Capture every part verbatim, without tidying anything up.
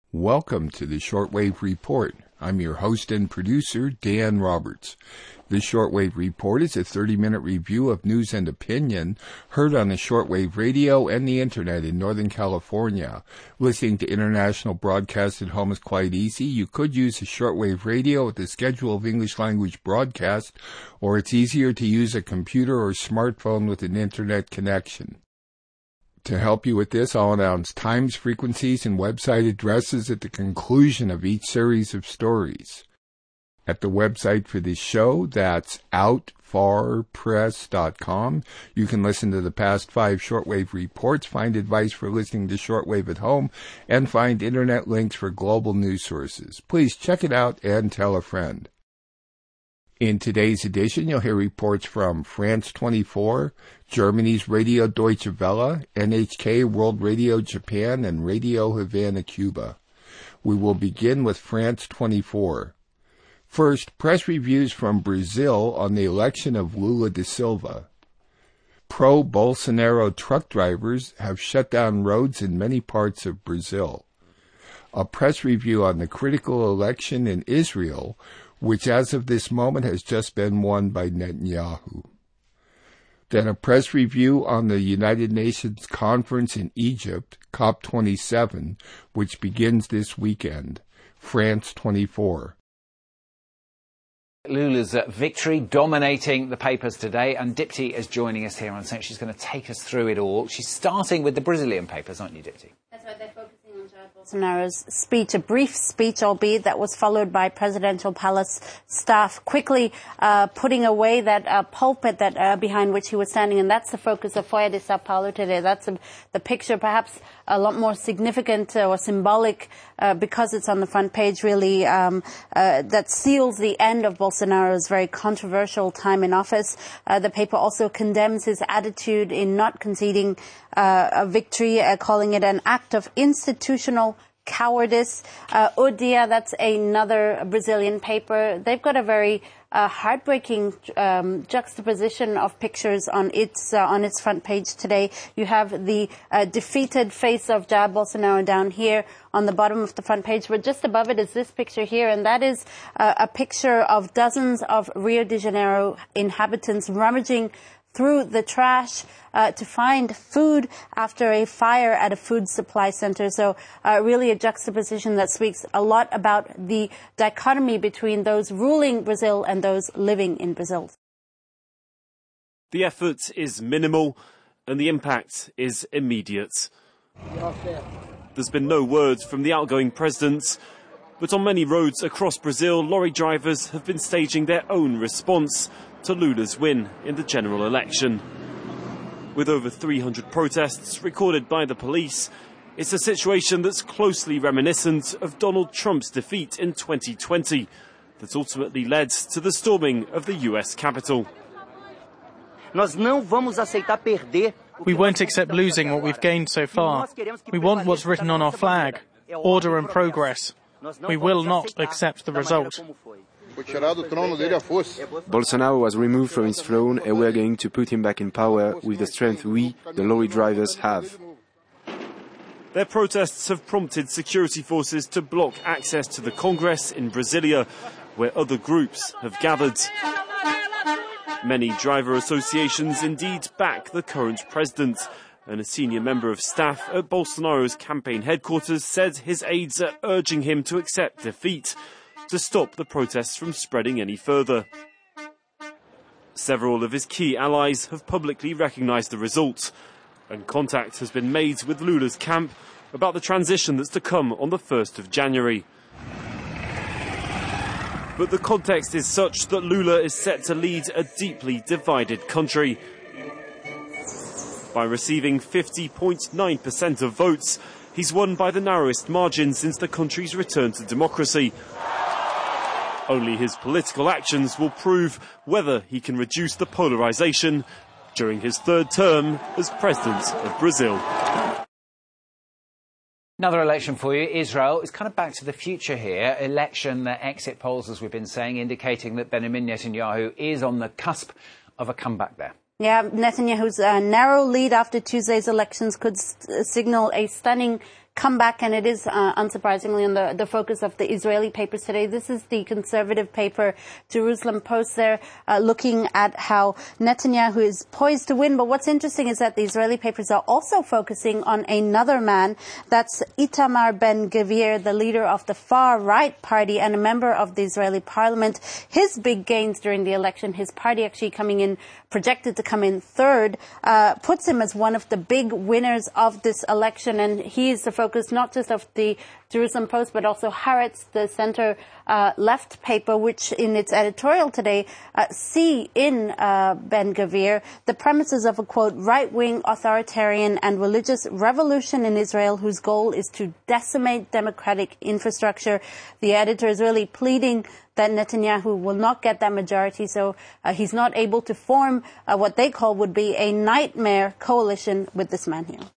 Welcome to the Shortwave Report. I'm your host and producer, Dan Roberts. The Shortwave Report is a thirty-minute review of news and opinion heard on the shortwave radio and the internet in Northern California. Listening to international broadcasts at home is quite easy. You could use a shortwave radio with a schedule of English language broadcasts, or it's easier to use a computer or smartphone with an internet connection. To help you with this, I'll announce times, frequencies, and website addresses at the conclusion of each series of stories. At the website for this show, that's out far press dot com, you can listen to the past five shortwave reports, find advice for listening to shortwave at home, and find internet links for global news sources. Please check it out and tell a friend. In today's edition, you'll hear reports from France twenty-four, Germany's Radio Deutsche Welle, N H K World Radio Japan, and Radio Havana, Cuba. We will begin with France twenty-four. First, press reviews from Brazil on the election of Lula da Silva. Pro-Bolsonaro truck drivers have shut down roads in many parts of Brazil. A press review on the critical election in Israel, which as of this moment has just been won by Netanyahu. Then a press review on the United Nations conference in Egypt, COP twenty-seven, which begins this weekend. France twenty-four. Lula's uh, victory dominating the papers today, and Dipti is joining us here on set. She's going to take us through it all. She's starting with the Brazilian papers, aren't you, Dipti? That's right, they're focusing on Jair Bolsonaro's speech, a brief speech, albeit, that was followed by presidential palace staff quickly uh, putting away that uh, pulpit that uh, behind which he was standing, and that's the focus of Folha de Sao Paulo today. That's a, the picture, perhaps a lot more significant uh, or symbolic uh, because it's on the front page, really, um, uh, that seals the end of Bolsonaro's very controversial time in office. Uh, the paper also condemns his attitude in not conceding uh, a victory, uh, calling it an act of institutional cowardice. Uh, O Dia, that's another Brazilian paper. They've got a very uh, heartbreaking um, juxtaposition of pictures on its uh, on its front page today. You have the uh, defeated face of Jair Bolsonaro down here on the bottom of the front page, but just above it is this picture here, and that is uh, a picture of dozens of Rio de Janeiro inhabitants rummaging through the trash uh, to find food after a fire at a food supply center. So uh, really a juxtaposition that speaks a lot about the dichotomy between those ruling Brazil and those living in Brazil. The effort is minimal and the impact is immediate. There's been no word from the outgoing president, but on many roads across Brazil, lorry drivers have been staging their own response to Lula's win in the general election. With over three hundred protests recorded by the police, it's a situation that's closely reminiscent of Donald Trump's defeat in twenty twenty that ultimately led to the storming of the U S Capitol. We won't accept losing what we've gained so far. We want what's written on our flag, order and progress. We will not accept the result. Bolsonaro was removed from his throne and we're going to put him back in power with the strength we, the lorry drivers, have. Their protests have prompted security forces to block access to the Congress in Brasilia, where other groups have gathered. Many driver associations indeed back the current president, and a senior member of staff at Bolsonaro's campaign headquarters said his aides are urging him to accept defeat to stop the protests from spreading any further. Several of his key allies have publicly recognised the result, and contact has been made with Lula's camp about the transition that's to come on the first of January. But the context is such that Lula is set to lead a deeply divided country. By receiving fifty point nine percent of votes, he's won by the narrowest margin since the country's return to democracy. Only his political actions will prove whether he can reduce the polarisation during his third term as president of Brazil. Another election for you. Israel is kind of back to the future here. Election uh, exit polls, as we've been saying, indicating that Benjamin Netanyahu is on the cusp of a comeback there. Yeah, Netanyahu's uh, narrow lead after Tuesday's elections could st- signal a stunning comeback, and it is uh, unsurprisingly on the, the focus of the Israeli papers today. This is the conservative paper Jerusalem Post. They're uh, looking at how Netanyahu is poised to win. But what's interesting is that the Israeli papers are also focusing on another man. That's Itamar Ben-Gvir, the leader of the far-right party and a member of the Israeli parliament. His big gains during the election, his party actually coming in, projected to come in third, uh, puts him as one of the big winners of this election. And he is the focus not just of the Jerusalem Post, but also Haaretz, the center uh, left paper, which in its editorial today uh, see in uh, Ben-Gvir the premises of a, quote, right-wing authoritarian and religious revolution in Israel whose goal is to decimate democratic infrastructure. The editor is really pleading that Netanyahu will not get that majority, so uh, he's not able to form uh, what they call would be a nightmare coalition with this man here.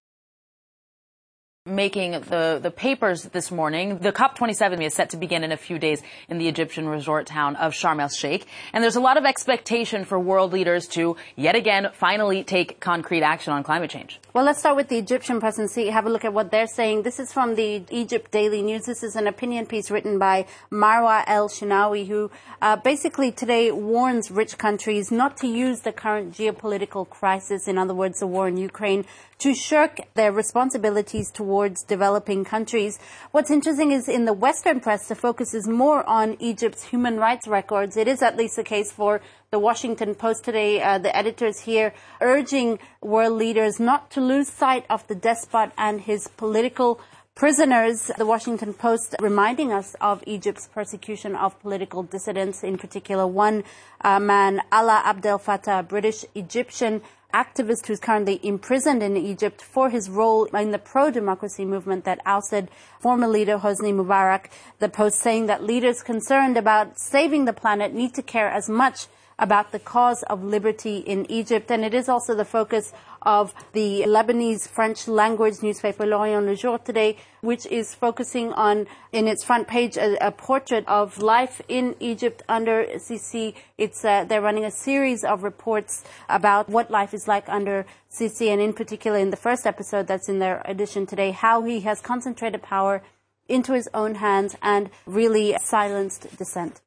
Making the, the papers this morning, the COP twenty-seven is set to begin in a few days in the Egyptian resort town of Sharm el-Sheikh. And there's a lot of expectation for world leaders to, yet again, finally take concrete action on climate change. Well, let's start with the Egyptian presidency. Have a look at what they're saying. This is from the Egypt Daily News. This is an opinion piece written by Marwa El-Shinawi, who uh, basically today warns rich countries not to use the current geopolitical crisis, in other words, the war in Ukraine, to shirk their responsibilities towards developing countries. What's interesting is in the Western press, the focus is more on Egypt's human rights records. It is at least the case for the Washington Post today. Uh, the editors here urging world leaders not to lose sight of the despot and his political prisoners. The Washington Post reminding us of Egypt's persecution of political dissidents, in particular one uh, man, Alaa Abdel Fattah, a British Egyptian activist who's currently imprisoned in Egypt for his role in the pro-democracy movement that ousted former leader Hosni Mubarak. The Post saying that leaders concerned about saving the planet need to care as much about the cause of liberty in Egypt. And it is also the focus of the Lebanese French language newspaper L'Orient Le Jour today, which is focusing on, in its front page, a, a portrait of life in Egypt under Sisi. It's uh, they're running a series of reports about what life is like under Sisi, and in particular in the first episode that's in their edition today, how he has concentrated power into his own hands and really silenced dissent.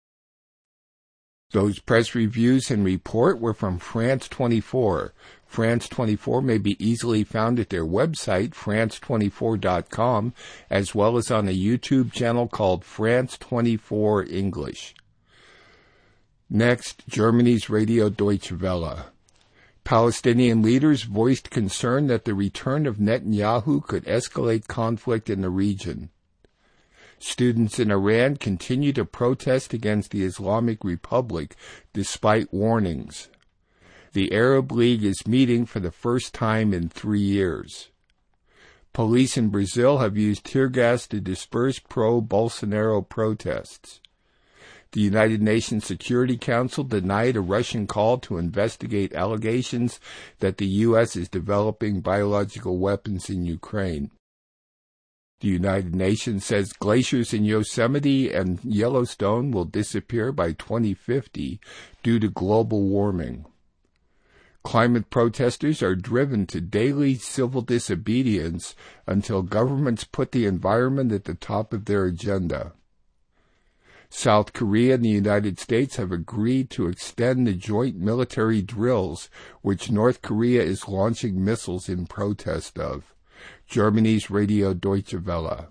Those press reviews and report were from France twenty-four. France twenty-four may be easily found at their website, France twenty-four dot com, as well as on a YouTube channel called France twenty-four English. Next, Germany's Radio Deutsche Welle. Palestinian leaders voiced concern that the return of Netanyahu could escalate conflict in the region. Students in Iran continue to protest against the Islamic Republic despite warnings. The Arab League is meeting for the first time in three years. Police in Brazil have used tear gas to disperse pro-Bolsonaro protests. The United Nations Security Council denied a Russian call to investigate allegations that the U S is developing biological weapons in Ukraine. The United Nations says glaciers in Yosemite and Yellowstone will disappear by twenty fifty due to global warming. Climate protesters are driven to daily civil disobedience until governments put the environment at the top of their agenda. South Korea and the United States have agreed to extend the joint military drills which North Korea is launching missiles in protest of. Germany's Radio Deutsche Welle.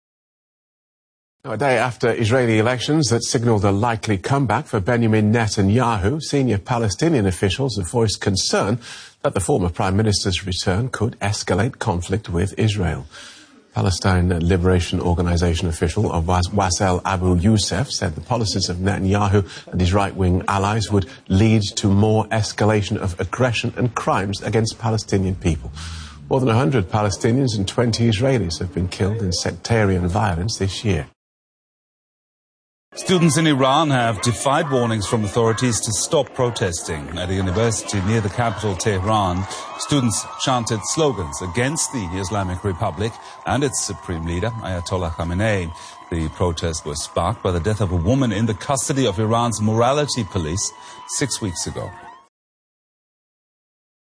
A day after Israeli elections that signaled a likely comeback for Benjamin Netanyahu, senior Palestinian officials have voiced concern that the former Prime Minister's return could escalate conflict with Israel. Palestine Liberation Organization official Wassel Abu Youssef said the policies of Netanyahu and his right-wing allies would lead to more escalation of aggression and crimes against Palestinian people. More than one hundred Palestinians and twenty Israelis have been killed in sectarian violence this year. Students in Iran have defied warnings from authorities to stop protesting. At a university near the capital, Tehran, students chanted slogans against the Islamic Republic and its supreme leader, Ayatollah Khamenei. The protest was sparked by the death of a woman in the custody of Iran's morality police six weeks ago.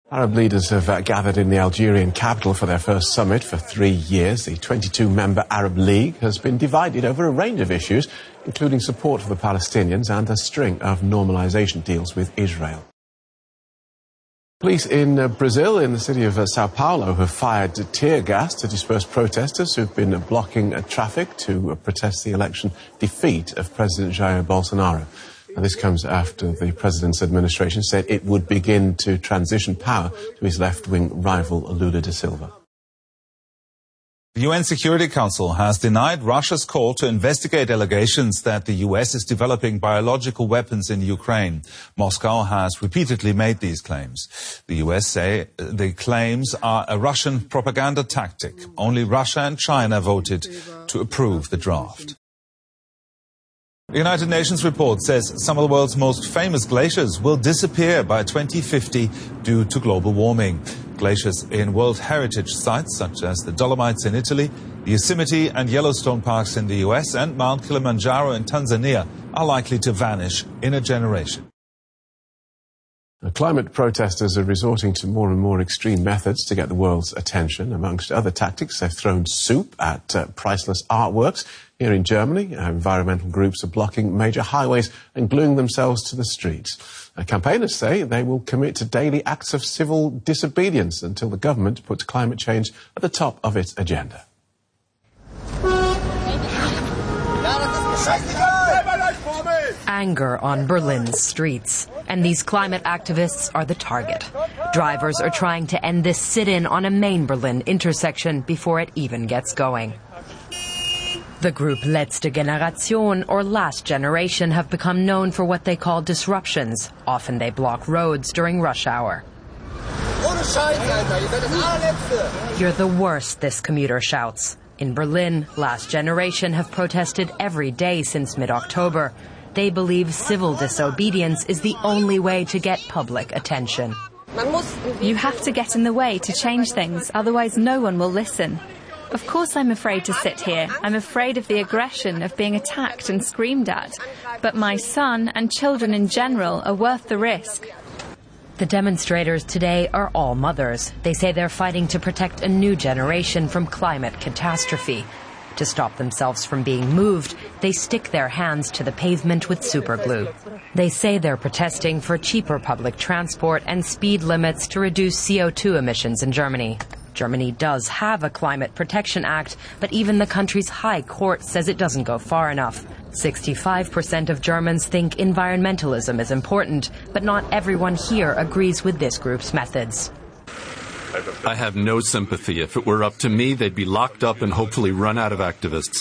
Arab leaders have uh, gathered in the Algerian capital for their first summit for three years. The twenty-two member Arab League has been divided over a range of issues, including support for the Palestinians and a string of normalization deals with Israel. Police in uh, Brazil, in the city of uh, Sao Paulo, have fired tear gas to disperse protesters who've been uh, blocking uh, traffic to uh, protest the election defeat of President Jair Bolsonaro. And this comes after the president's administration said it would begin to transition power to his left-wing rival Lula da Silva. The U N Security Council has denied Russia's call to investigate allegations that the U S is developing biological weapons in Ukraine. Moscow has repeatedly made these claims. The U S say the claims are a Russian propaganda tactic. Only Russia and China voted to approve the draft. The United Nations report says some of the world's most famous glaciers will disappear by twenty fifty due to global warming. Glaciers in World Heritage sites such as the Dolomites in Italy, the Yosemite and Yellowstone parks in the U S and Mount Kilimanjaro in Tanzania are likely to vanish in a generation. Now, climate protesters are resorting to more and more extreme methods to get the world's attention. Amongst other tactics, they've thrown soup at uh, priceless artworks. Here in Germany, uh, environmental groups are blocking major highways and gluing themselves to the streets. Uh, campaigners say they will commit to daily acts of civil disobedience until the government puts climate change at the top of its agenda. Anger on Berlin's streets. And these climate activists are the target. Drivers are trying to end this sit-in on a main Berlin intersection before it even gets going. The group Letzte Generation, or Last Generation, have become known for what they call disruptions. Often they block roads during rush hour. You're the worst, this commuter shouts. In Berlin, Last Generation have protested every day since mid-October. They believe civil disobedience is the only way to get public attention. You have to get in the way to change things, otherwise no one will listen. Of course I'm afraid to sit here. I'm afraid of the aggression, of being attacked and screamed at. But my son and children in general are worth the risk. The demonstrators today are all mothers. They say they're fighting to protect a new generation from climate catastrophe. To stop themselves from being moved, they stick their hands to the pavement with superglue. They say they're protesting for cheaper public transport and speed limits to reduce C O two emissions in Germany. Germany does have a Climate Protection Act, but even the country's high court says it doesn't go far enough. sixty-five percent of Germans think environmentalism is important, but not everyone here agrees with this group's methods. I have no sympathy. If it were up to me, they'd be locked up and hopefully run out of activists.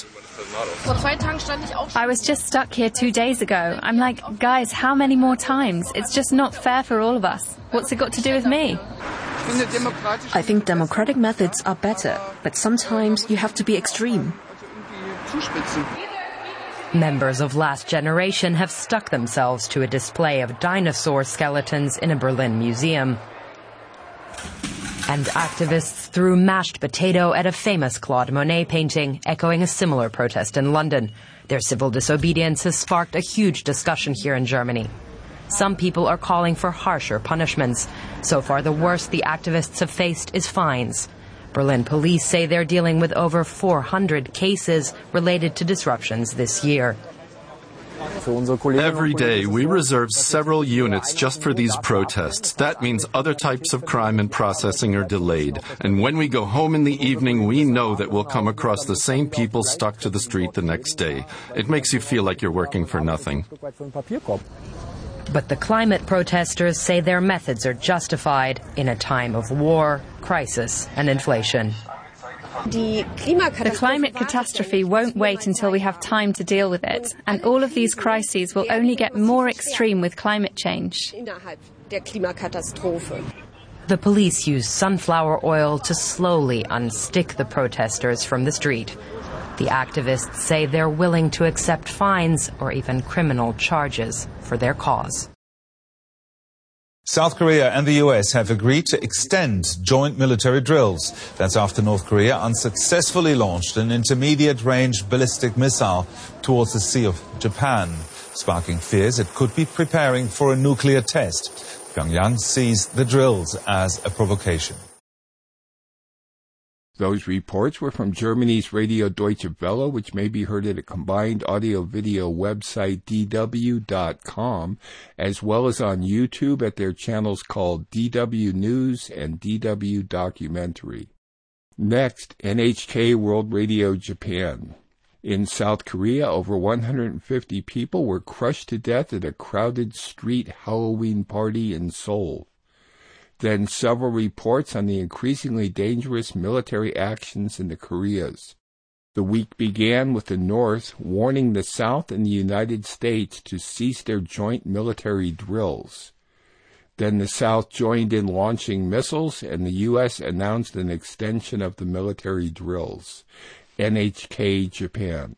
I was just stuck here two days ago. I'm like, guys, how many more times? It's just not fair for all of us. What's it got to do with me? I think democratic methods are better, but sometimes you have to be extreme. Members of Last Generation have stuck themselves to a display of dinosaur skeletons in a Berlin museum. And activists threw mashed potato at a famous Claude Monet painting, echoing a similar protest in London. Their civil disobedience has sparked a huge discussion here in Germany. Some people are calling for harsher punishments. So far, the worst the activists have faced is fines. Berlin police say they're dealing with over four hundred cases related to disruptions this year. Every day, we reserve several units just for these protests. That means other types of crime and processing are delayed. And when we go home in the evening, we know that we'll come across the same people stuck to the street the next day. It makes you feel like you're working for nothing. But the climate protesters say their methods are justified in a time of war, crisis, and inflation. The climate catastrophe won't wait until we have time to deal with it, and all of these crises will only get more extreme with climate change. The police use sunflower oil to slowly unstick the protesters from the street. The activists say they're willing to accept fines or even criminal charges for their cause. South Korea and the U S have agreed to extend joint military drills. That's after North Korea unsuccessfully launched an intermediate-range ballistic missile towards the Sea of Japan, sparking fears it could be preparing for a nuclear test. Pyongyang sees the drills as a provocation. Those reports were from Germany's Radio Deutsche Welle, which may be heard at a combined audio-video website d w dot com, as well as on YouTube at their channels called D W News and D W Documentary. Next, N H K World Radio Japan. In South Korea, over one hundred fifty people were crushed to death at a crowded street Halloween party in Seoul. Then several reports on the increasingly dangerous military actions in the Koreas. The week began with the North warning the South and the United States to cease their joint military drills. Then the South joined in launching missiles, and the U S announced an extension of the military drills. N H K Japan.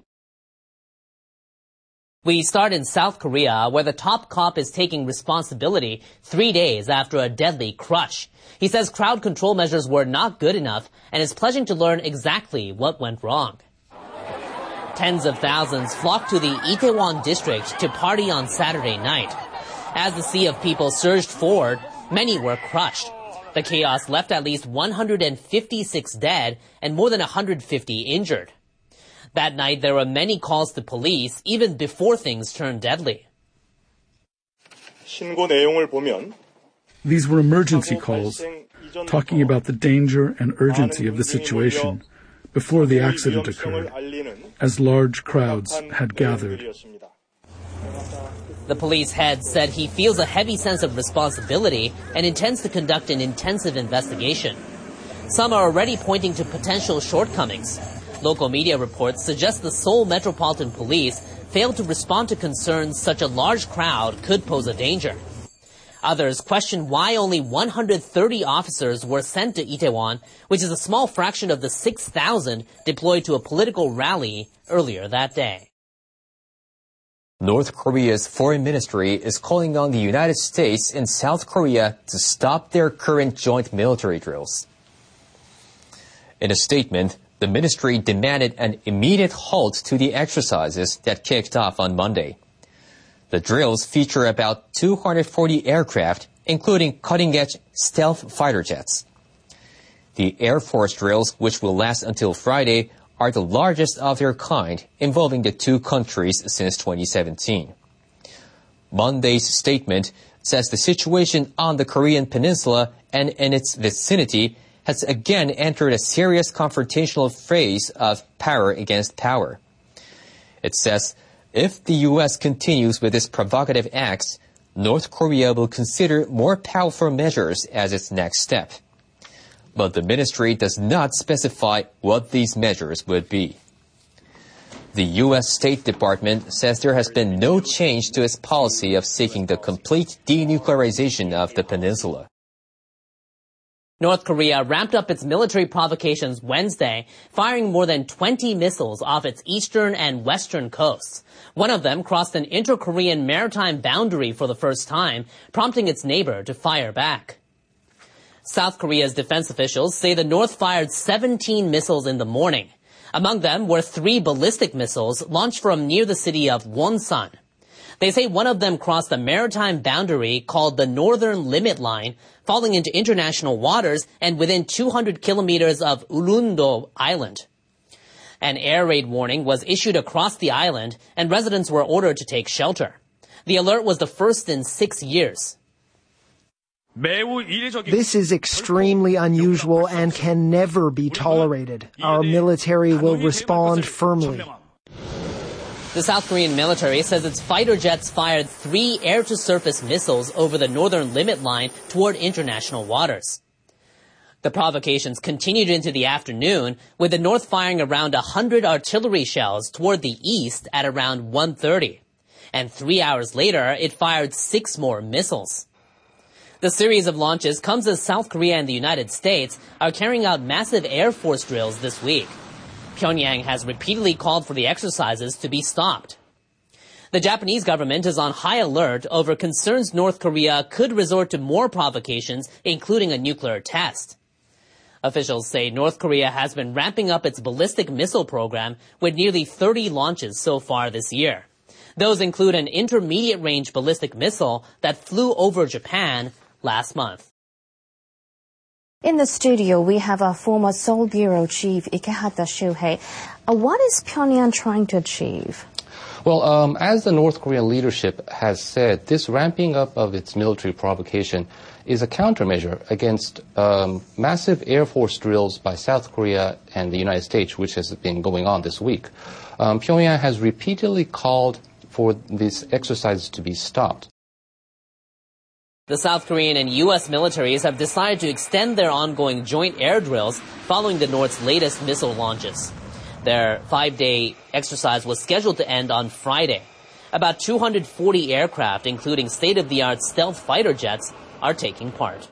We start in South Korea, where the top cop is taking responsibility three days after a deadly crush. He says crowd control measures were not good enough and is pledging to learn exactly what went wrong. Tens of thousands flocked to the Itaewon district to party on Saturday night. As the sea of people surged forward, many were crushed. The chaos left at least one hundred fifty-six dead and more than one hundred fifty injured. That night, there were many calls to police, even before things turned deadly. These were emergency calls, talking about the danger and urgency of the situation before the accident occurred, as large crowds had gathered. The police head said he feels a heavy sense of responsibility and intends to conduct an intensive investigation. Some are already pointing to potential shortcomings. Local media reports suggest the Seoul Metropolitan Police failed to respond to concerns such a large crowd could pose a danger. Others question why only one hundred thirty officers were sent to Itaewon, which is a small fraction of the six thousand deployed to a political rally earlier that day. North Korea's foreign ministry is calling on the United States and South Korea to stop their current joint military drills. In a statement, the ministry demanded an immediate halt to the exercises that kicked off on Monday. The drills feature about two hundred forty aircraft, including cutting-edge stealth fighter jets. The Air Force drills, which will last until Friday, are the largest of their kind, involving the two countries since twenty seventeen. Monday's statement says the situation on the Korean peninsula and in its vicinity has again entered a serious confrontational phase of power against power. It says, if the U S continues with its provocative acts, North Korea will consider more powerful measures as its next step. But the ministry does not specify what these measures would be. The U S State Department says there has been no change to its policy of seeking the complete denuclearization of the peninsula. North Korea ramped up its military provocations Wednesday, firing more than twenty missiles off its eastern and western coasts. One of them crossed an inter-Korean maritime boundary for the first time, prompting its neighbor to fire back. South Korea's defense officials say the North fired seventeen missiles in the morning. Among them were three ballistic missiles launched from near the city of Wonsan. They say one of them crossed a maritime boundary called the Northern Limit Line, falling into international waters and within two hundred kilometers of Urundo Island. An air raid warning was issued across the island, and residents were ordered to take shelter. The alert was the first in six years. This is extremely unusual and can never be tolerated. Our military will respond firmly. The South Korean military says its fighter jets fired three air-to-surface missiles over the Northern Limit Line toward international waters. The provocations continued into the afternoon, with the North firing around one hundred artillery shells toward the east at around one thirty. And three hours later, it fired six more missiles. The series of launches comes as South Korea and the United States are carrying out massive Air Force drills this week. Pyongyang has repeatedly called for the exercises to be stopped. The Japanese government is on high alert over concerns North Korea could resort to more provocations, including a nuclear test. Officials say North Korea has been ramping up its ballistic missile program with nearly thirty launches so far this year. Those include an intermediate-range ballistic missile that flew over Japan, last month. In the studio, we have our former Seoul Bureau Chief Ikehata Shuhei. Uh, what is Pyongyang trying to achieve? Well, um, as the North Korean leadership has said, this ramping up of its military provocation is a countermeasure against um, massive Air Force drills by South Korea and the United States, which has been going on this week. Um, Pyongyang has repeatedly called for these exercises to be stopped. The South Korean and U S militaries have decided to extend their ongoing joint air drills following the North's latest missile launches. Their five-day exercise was scheduled to end on Friday. About two hundred forty aircraft, including state-of-the-art stealth fighter jets, are taking part.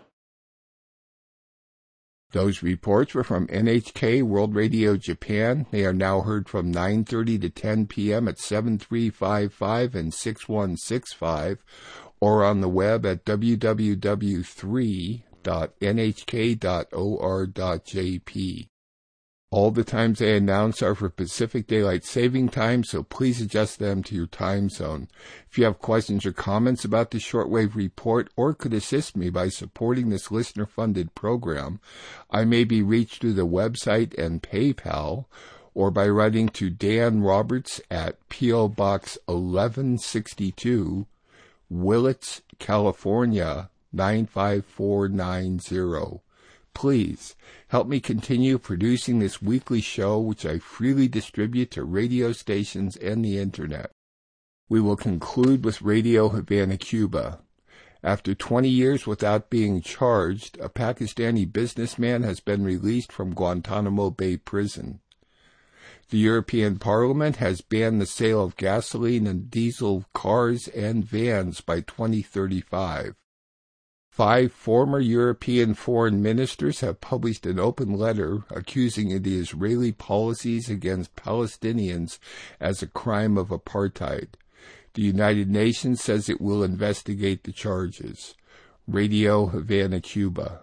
Those reports were from N H K World Radio Japan. They are now heard from nine thirty to ten p.m. at seven three five five and six one six five, or on the web at w w w dot three dot n h k dot o r dot j p. All the times they announce are for Pacific Daylight Saving Time, so please adjust them to your time zone. If you have questions or comments about the Shortwave Report or could assist me by supporting this listener-funded program, I may be reached through the website and PayPal, or by writing to Dan Roberts at P O. Box eleven sixty-two, Willits, California, nine five four nine zero. Please help me continue producing this weekly show, which I freely distribute to radio stations and the Internet. We will conclude with Radio Havana, Cuba. After twenty years without being charged, a Pakistani businessman has been released from Guantanamo Bay Prison. The European Parliament has banned the sale of gasoline and diesel cars and vans by twenty thirty-five. Five former European foreign ministers have published an open letter accusing the Israeli policies against Palestinians as a crime of apartheid. The United Nations says it will investigate the charges. Radio Havana, Cuba.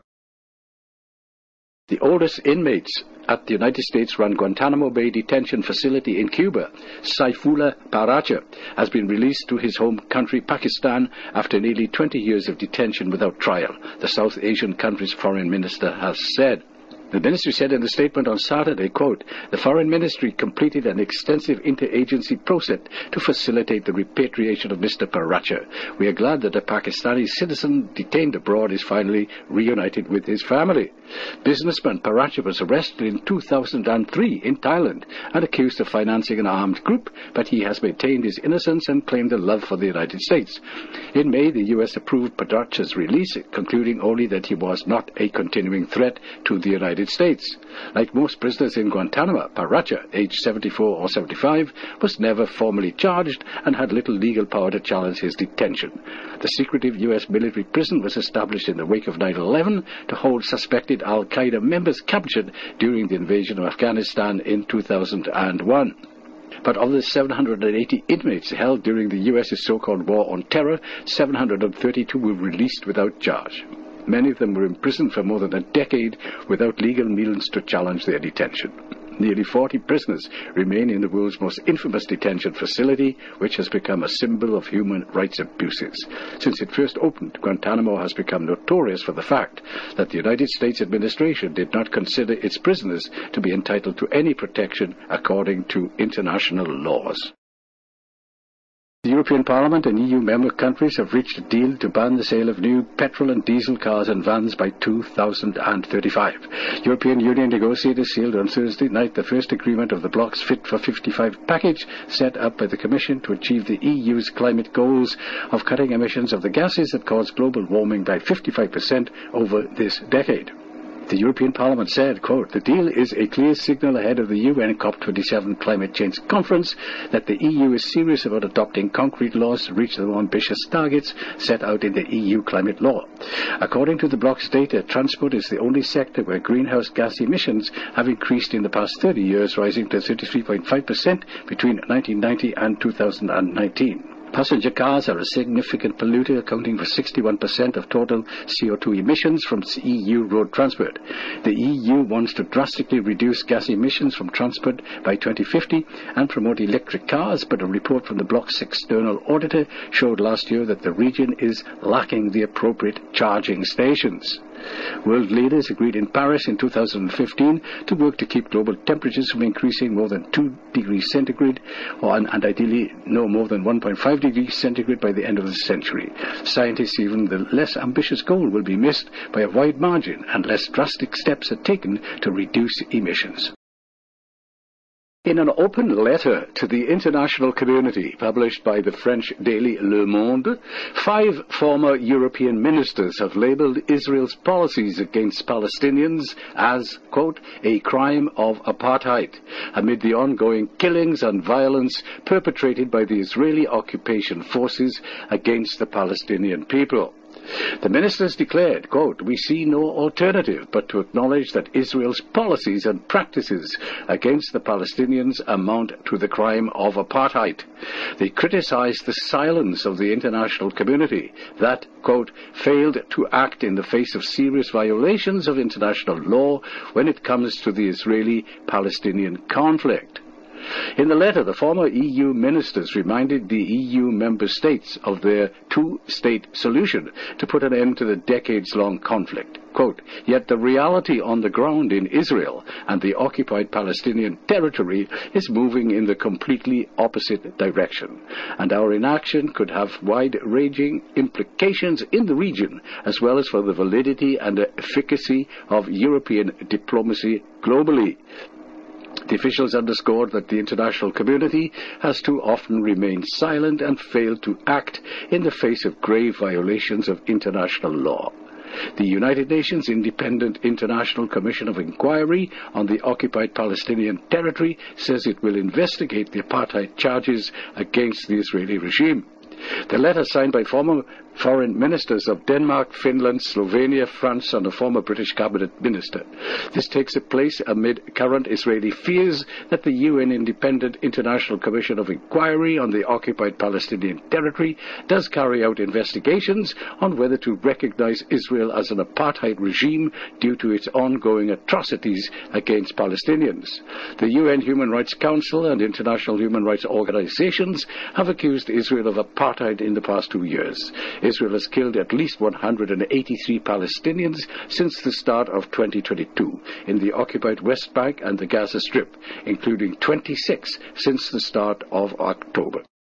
The oldest inmates at the United States-run Guantanamo Bay detention facility in Cuba, Saifullah Paracha, has been released to his home country, Pakistan, after nearly twenty years of detention without trial, the South Asian country's foreign minister has said. The ministry said in a statement on Saturday, quote, "The foreign ministry completed an extensive interagency process to facilitate the repatriation of Mister Paracha. We are glad that a Pakistani citizen detained abroad is finally reunited with his family." Businessman Paracha was arrested in two thousand three in Thailand and accused of financing an armed group, but he has maintained his innocence and claimed a love for the United States. In May, the U S approved Paracha's release, concluding only that he was not a continuing threat to the United States. Like most prisoners in Guantanamo, Paracha, aged seventy-four or seventy-five, was never formally charged and had little legal power to challenge his detention. The secretive U S military prison was established in the wake of nine eleven to hold suspected al-Qaeda members captured during the invasion of Afghanistan in two thousand one. But of the seven hundred eighty inmates held during the U S's so-called War on Terror, seven hundred thirty-two were released without charge. Many of them were imprisoned for more than a decade without legal means to challenge their detention. Nearly forty prisoners remain in the world's most infamous detention facility, which has become a symbol of human rights abuses. Since it first opened, Guantanamo has become notorious for the fact that the United States administration did not consider its prisoners to be entitled to any protection according to international laws. The European Parliament and E U member countries have reached a deal to ban the sale of new petrol and diesel cars and vans by two thousand thirty-five. European Union negotiators sealed on Thursday night the first agreement of the bloc's Fit for fifty-five package set up by the Commission to achieve the E U's climate goals of cutting emissions of the gases that cause global warming by fifty-five percent over this decade. The European Parliament said, quote, "The deal is a clear signal ahead of the U N COP twenty-seven climate change conference that the E U is serious about adopting concrete laws to reach the more ambitious targets set out in the E U climate law." According to the bloc's data, transport is the only sector where greenhouse gas emissions have increased in the past thirty years, rising to thirty-three point five percent between nineteen ninety and two thousand nineteen. Passenger cars are a significant polluter, accounting for sixty-one percent of total C O two emissions from E U road transport. The E U wants to drastically reduce gas emissions from transport by twenty fifty and promote electric cars, but a report from the bloc's external auditor showed last year that the region is lacking the appropriate charging stations. World leaders agreed in Paris in two thousand fifteen to work to keep global temperatures from increasing more than two degrees centigrade or, and ideally no more than one point five degrees centigrade by the end of the century. Scientists even the less ambitious goal will be missed by a wide margin unless drastic steps are taken to reduce emissions. In an open letter to the international community published by the French daily Le Monde, five former European ministers have labelled Israel's policies against Palestinians as, quote, a crime of apartheid, amid the ongoing killings and violence perpetrated by the Israeli occupation forces against the Palestinian people. The ministers declared, quote, we see no alternative but to acknowledge that Israel's policies and practices against the Palestinians amount to the crime of apartheid. They criticized the silence of the international community that, quote, failed to act in the face of serious violations of international law when it comes to the Israeli-Palestinian conflict. In the letter, the former E U ministers reminded the E U member states of their two-state solution to put an end to the decades-long conflict. Quote, yet the reality on the ground in Israel and the occupied Palestinian territory is moving in the completely opposite direction, and our inaction could have wide-ranging implications in the region, as well as for the validity and efficacy of European diplomacy globally. The officials underscored that the international community has too often remained silent and failed to act in the face of grave violations of international law. The United Nations Independent International Commission of Inquiry on the occupied Palestinian territory says it will investigate the apartheid charges against the Israeli regime. The letter, signed by former foreign ministers of Denmark, Finland, Slovenia, France, and a former British cabinet minister. This takes place amid current Israeli fears that the U N Independent International Commission of Inquiry on the occupied Palestinian territory does carry out investigations on whether to recognize Israel as an apartheid regime due to its ongoing atrocities against Palestinians. The U N Human Rights Council and international human rights organizations have accused Israel of apartheid in the past two years. Israel has killed at least one hundred eighty-three Palestinians since the start of twenty twenty-two in the occupied West Bank and the Gaza Strip, including twenty-six since the start of October.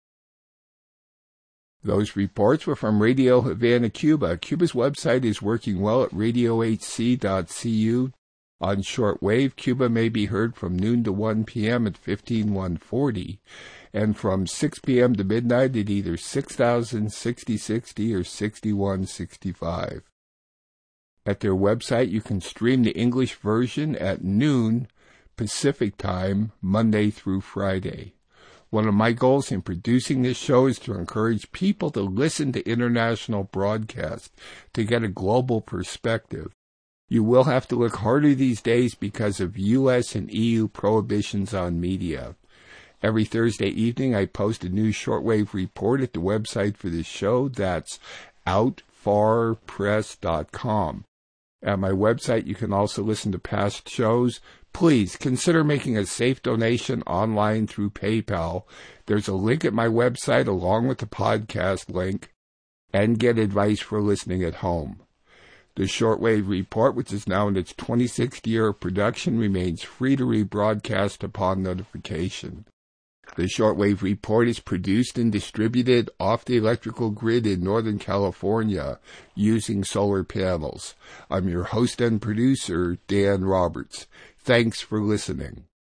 Those reports were from Radio Havana, Cuba. Cuba's website is working well at radio h c dot c u. On shortwave, Cuba may be heard from noon to one p.m. at fifteen one forty, and from six p.m. to midnight at either six thousand, sixty sixty, or sixty-one sixty-five. At their website, you can stream the English version at noon Pacific Time, Monday through Friday. One of my goals in producing this show is to encourage people to listen to international broadcasts to get a global perspective. You will have to look harder these days because of U S and E U prohibitions on media. Every Thursday evening, I post a new shortwave report at the website for this show. That's out far press dot com. At my website, you can also listen to past shows. Please consider making a safe donation online through PayPal. There's a link at my website along with the podcast link, and get advice for listening at home. The Shortwave Report, which is now in its twenty-sixth year of production, remains free to rebroadcast upon notification. The Shortwave Report is produced and distributed off the electrical grid in Northern California using solar panels. I'm your host and producer, Dan Roberts. Thanks for listening.